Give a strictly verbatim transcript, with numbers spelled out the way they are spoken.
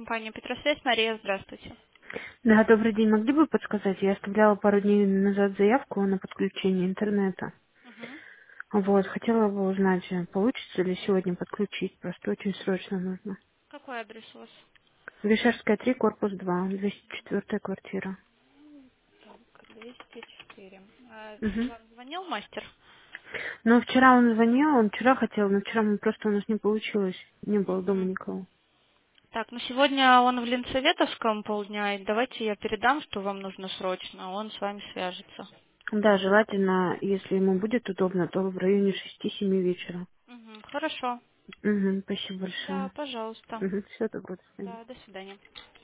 компания Петросвязь. Мария, здравствуйте. Да, добрый день. Могли бы подсказать? Я оставляла пару дней назад заявку на подключение интернета. Мгм. Вот, хотела бы узнать, э, получится ли сегодня подключить. Просто очень срочно нужно. Какой адрес у вас? Вишерская, три, корпус два, двести четвёртая квартира. Так, двести четыре. А Угу. вам звонил мастер? Ну, вчера он звонил, он вчера хотел, но вчера мы просто у нас не получилось. Не было дома Мгм. никого. Так, ну сегодня он в Ленсоветовском полдня, и давайте я передам, что вам нужно срочно, а он с вами свяжется. Да, желательно, если ему будет удобно, то в районе шести-семи вечера. Мгм. Хорошо. Угу, спасибо Да, большое. пожалуйста. Угу, все, добро, до свидания. Да, до свидания.